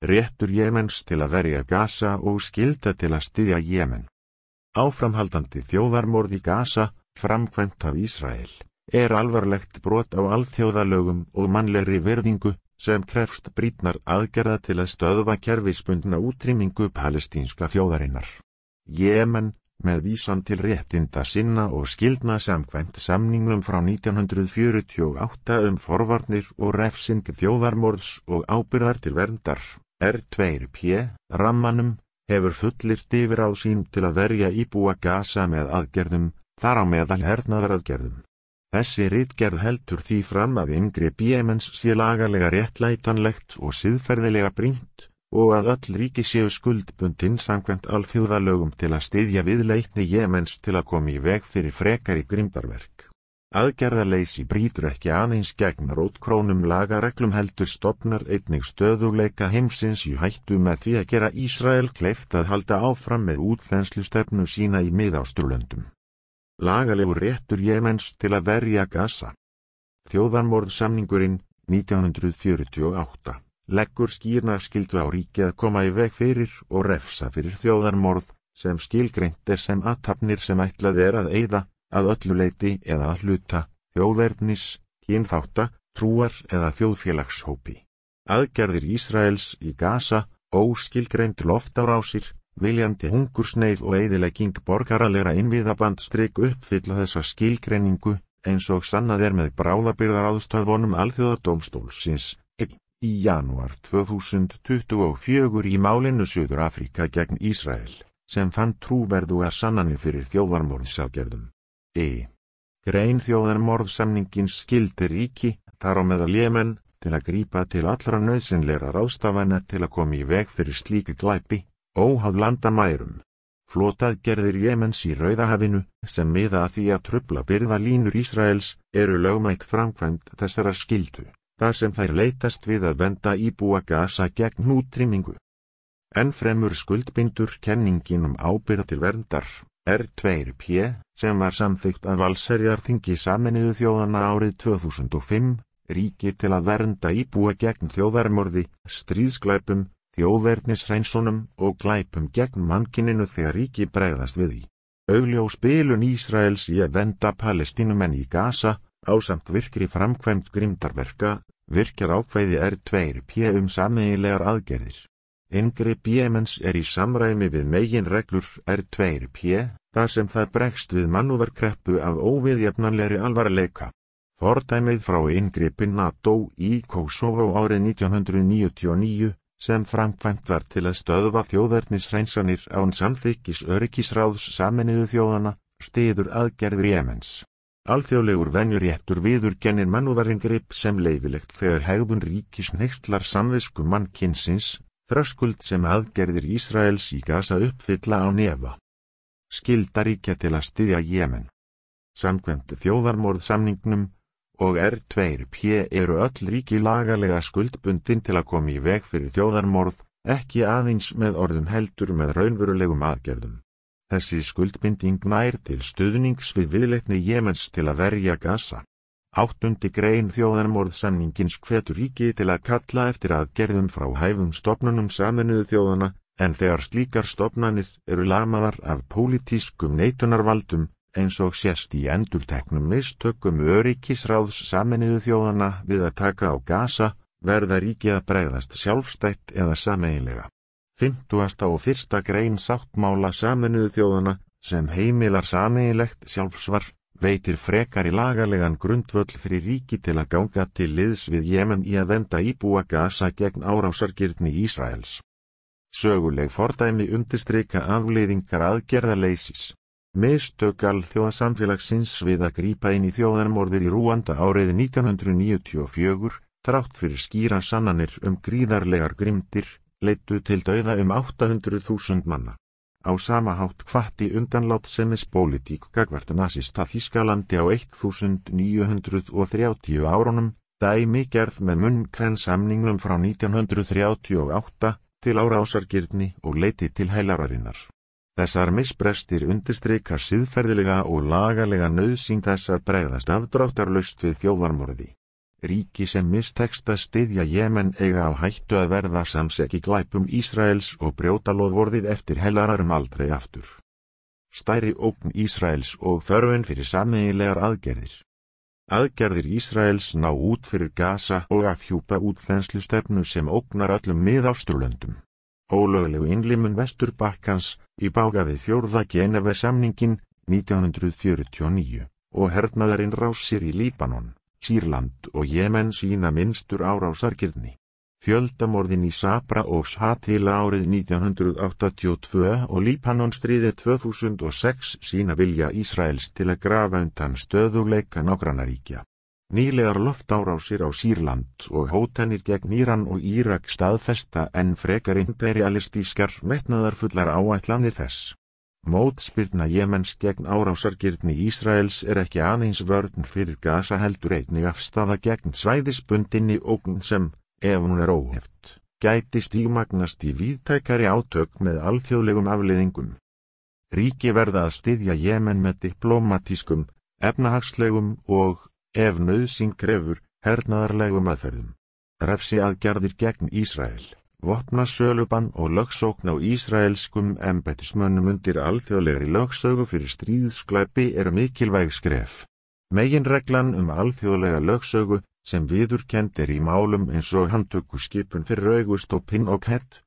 réttur Jemens til að verja Gaza og skylda til að styðja Jemen. Áframhaldandi þjóðarmorð í Gaza, framkvæmt af Ísrael, alvarlegt brot á alþjóðalögum og mannlegri virðingu sem krefst brýnnar aðgerða til að stöðva kerfisbundna útrýmingu palestínska þjóðarinnar. Jemen, með vísan til réttinda sinna og skyldna samkvæmt samningnum frá 1948 forvarnir og refsing þjóðarmorðs og ábyrgðar til verndar, R2P, rammanum, hefur fullyrt yfirráð sín til að verja íbúa Gaza með aðgerðum, þar á meðal hernaðaraðgerðum. Þessi ritgerð heldur því fram að inngrip Jemens sé lagalega réttlætanlegt og siðferðilega brýnt og að öll ríki séu skuldbundin samkvæmt alþjóðalögum til að styðja viðleitni Jemens til að koma í veg fyrir frekari grimmdarverk. Aðgerðaleysi brýtur ekki aðeins gegn rótkrónum lagareglum heldur stofnar einnig stöðugleika heimsins í hættu með því að gera Ísrael kleift að halda áfram með útþenslustefnu sína í Miðausturlöndum. Lagalegur réttur Jemens til að verja Gaza. Þjóðarmorðsamningurinn 1948 leggur skýrna skyldu á ríki að koma í veg fyrir og refsa fyrir þjóðarmorð sem skilgreint sem athafnir sem ætlað að eyða að öllu leyti eða að hluta, þjóðernis, kynþátta, trúar eða þjóðfélagshópi. Aðgerðir Ísraels í Gaza, óskilgreind loftárásir, viljandi hungursneyð og eyðilegging borgaralegra innviðaband uppfylla þessa skilgreiningu eins og sannað með bráðabirgðaráðstöfunum Alþjóðadómstólsins í janúar 2024 í málinu Suður-Afríka gegn Ísrael, sem fann trúverðugar sannanir fyrir þjóðarmorðsaðgerðum. Grein þjóðarmorðsamningins skyldi ríki, þar á meðal Jemen, til að grípa til allra nauðsynlegra ráðstafana til að koma í veg fyrir slíka glæpi, óháð landamærum. Flotaðgerðir Jemens í Rauðahafinu, sem miða að því að trufla birgðalínur Ísraels, lögmætt framkvæmd þessara skyldu, þar sem þær leitast við að vernda íbúa Gaza gegn útrýmingu. Ennfremur skuldbindur kenningin ábyrgð til verndar, R2P, sem var samþykkt af allsherjarþingi Sameinuðu þjóðanna árið 2005, ríki til að vernda íbúa gegn þjóðarmorði, stríðsglæpum, þjóðernishreinsunum og glæpum gegn mannkyninu þegar ríki bregðast við því. Augljós bilun Ísraels í að vernda Palestínumenn í Gaza, ásamt virkri framkvæmd grimmdarverka, virkjar ákvæði R2P sameiginlegar aðgerðir. Inngrip Jemens í samræmi við meginreglur R2P, þar sem það bregst við mannúðarkreppu af óviðjafnanlegri alvarleika. Fordæmið frá inngripin NATO í Kosovo árið 1999, sem framkvæmt var til að stöðva þjóðernishreinsanir án samþykkis öryggisráðs Sameinuðu þjóðanna, styður aðgerðir Jemens. Alþjóðlegur venjuréttur viðurkennir mannúðarinngrip sem leyfilegt þegar hegðun ríkis hneykslar samvisku mannkynsins, þröskuld sem aðgerðir Ísraels í Gaza uppfylla á nefa. Skylda ríkja til að styðja Jemen. Samkvæmt þjóðarmorðsamningnum og R2P öll ríki lagalega skuldbundin til að koma í veg fyrir þjóðarmorð, ekki aðeins með orðum heldur með raunverulegum aðgerðum. Þessi skuldbinding nær til stuðnings við viðleitni Jemens til að verja Gaza. 8. grein þjóðarmorðsamningins hvetur ríki til að kalla eftir aðgerðum frá hæfum stofnunum Sameinuðu þjóðanna, en þegar slíkar stofnanir lamaðar af pólitískum neitunarvaldum, eins og sést í endurteknum mistökum öryggisráðs Sameinuðu þjóðanna við að taka á Gaza, verða ríki að bregðast sjálfstætt eða sameiginlega. 50. og 1. grein sáttmála Sameinuðu þjóðanna, sem heimilar sameiginlegt sjálfsvar, veitir frekari lagalegan grundvöll fyrir ríki til að ganga til liðs við Jemen í að vernda íbúa Gaza gegn árásargirni Ísraels. Söguleg fordæmi undirstrika afleiðingar aðgerðaleysis. Mistök alþjóðasamfélagsins við að grípa inn í þjóðarmorðið í Rúanda árið 1994, þrátt fyrir skýrar sannanir gríðarlegar grimmdir, leiddu til dauða 800.000 manna. Á sama hátt hvatti undanlátssemispólitík gagnvart nasista Þýskalandi á 1930 árunum, dæmigerð með München-samningnum frá 1938 til árásargirni og leiti til heilararinnar. Þessar misbrestir undirstrika siðferðilega og lagalega nauðsyn þess að bregðast afdráttarlaust við þjóðarmorði. Ríki sem mistekst að styðja Jemen eiga á hættu að verða samsek í glæpum Ísraels og brjóta loforðið eftir helararum aldrei aftur. Stærri ógn Ísraels og þörfin fyrir sameiginlegar aðgerðir. Aðgerðir Ísraels ná út fyrir Gaza og afhjúpa útþenslustefnu sem ógnar öllum Mið-Austurlöndum. Ólöglegu innlimun Vesturbakkans í bága við 4. Geneve-samninginn 1949 og hernaðarinn rásir í Líbanon, Sýrland og Jemen sína minnstur árásargirni. Fjöldamorðin í Sabra og Shatila árið 1982 og Líbanonstríðið 2006 sína vilja Ísraels til að grafa undan stöðugleika nágrannaríkja. Nýlegar loftárásir á Sýrland og hótanir gegn Íran og Írak staðfesta enn frekar imperialistískar metnaðarfullar áætlanir þess. Mótspyrna Jemens gegn árásargirni Ísraels ekki aðeins vörn fyrir Gaza heldur einnig afstaða gegn svæðisbundinni ógn sem, ef hún óheft, gæti stígmagnast í víðtækari átök með alþjóðlegum afleiðingum. Ríki verða að styðja Jemen með diplómatískum, efnahagslegum og, ef nauðsyn krefur, hernaðarlegum aðferðum. Refsiaðgerðir gegn Ísrael, vopnasölubann og lögsókn á ísraelskum embættismönnum undir alþjóðlegri lögsögu fyrir stríðsglæpi eru mikilvæg skref. Meginreglan alþjóðlega lögsögu sem viðurkennd í málum eins og handtökuskipun fyrir August og Pinochet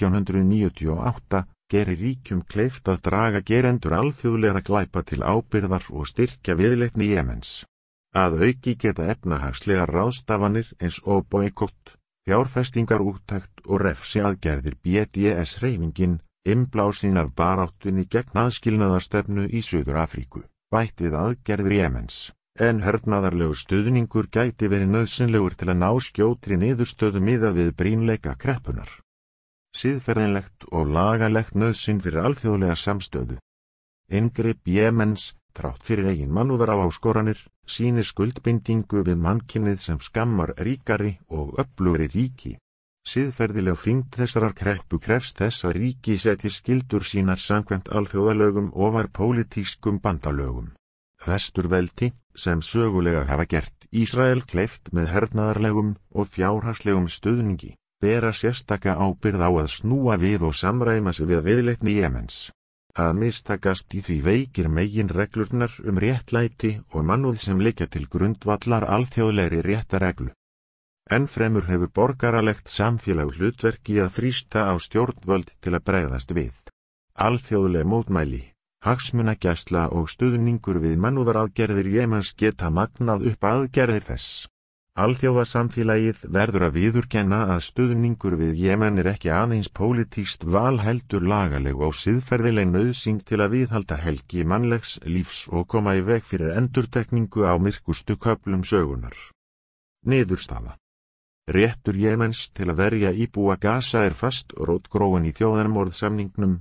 1998 gerir ríkjum kleift að draga gerendur alþjóðlegra glæpa til ábyrgðar og styrkja viðleitni Jemens. Að auki geta efnahagslegar ráðstafanir eins og boykott, fjárfestingarúttekt og refsiaðgerðir BDS-hreyfingin, innblásin af baráttunni gegn aðskilnaðarstefnu í Suður-Afríku, bætt við aðgerðir Jemens, en hernaðarlegur stuðningur gæti verið nauðsynlegur til að ná skjótri niðurstöðu miðað við brýnleika kreppunar. Siðferðinlegt og lagalegt nauðsyn fyrir alþjóðlega samstöðu. Inngrip Jemens, þrátt fyrir eigin mannúðaráskoranir, sýnir skuldbindingu við mannkynið sem skammar ríkari og öflugri ríki. Siðferðileg þyngd þessarar kreppu krefst þess að ríki setji skyldur sínar samkvæmt alþjóðalögum ofar pólitískum bandalögum. Vesturveldi, sem sögulega hafa gert Ísrael kleift með hernaðarlegum og fjárhagslegum stuðningi, bera sérstaka ábyrgð á að snúa við og samræma sig við viðleitni Jemens. Að mistakast í því veikir meginreglurnar réttlæti og mannúð sem liggja til grundvallar alþjóðlegri réttareglu. Ennfremur hefur borgaralegt samfélag hlutverki að þrýsta á stjórnvöld til að bregðast við. Alþjóðleg mótmæli, hagsmunagæsla og stuðningur við mannúðaraðgerðir Jemens geta magnað upp aðgerðir þess. Alþjóðasamfélagið verður að viðurkenna að stuðningur við Jemen ekki aðeins pólitískt val heldur lagaleg og siðferðileg nauðsyn til að viðhalda helgi mannlegs lífs og koma í veg fyrir endurtekningu á myrkustu köflum sögunar. Niðurstaða. Réttur Jemens til að verja íbúa Gaza fast rótgróinn í þjóðarmorðsamningnum,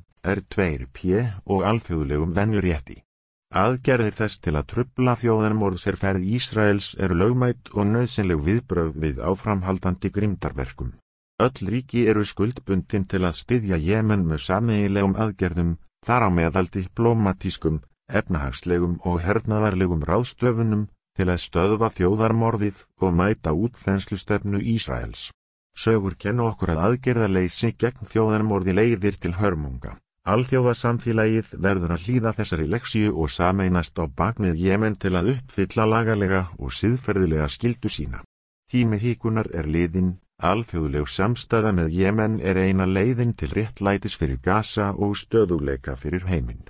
R2P og alþjóðlegum venjurétti. Aðgerðir þess til að trufla þjóðarmorðsherferð Ísraels lögmæt og nauðsynleg viðbrögð við áframhaldandi grimmdarverkum. Öll ríki skuldbundin til að styðja Jemen með sameiginlegum aðgerðum, þar á meðal diplómatískum, efnahagslegum og hernaðarlegum ráðstöfunum, til að stöðva þjóðarmorðið og mæta útþenslustefnu Ísraels. Sögur kenna okkur að aðgerðarleysi gegn þjóðarmorði leiðir til hörmunga. Alþjóðasamfélagið verður að hlýða þessari leksíu og sameinast á bak við Jemen til að uppfylla lagalega og siðferðilega skyldu sína. Tími hikunar liðinn, alþjóðleg samstæða með Jemen eina leiðin til réttlætis fyrir Gaza og stöðugleika fyrir heiminn.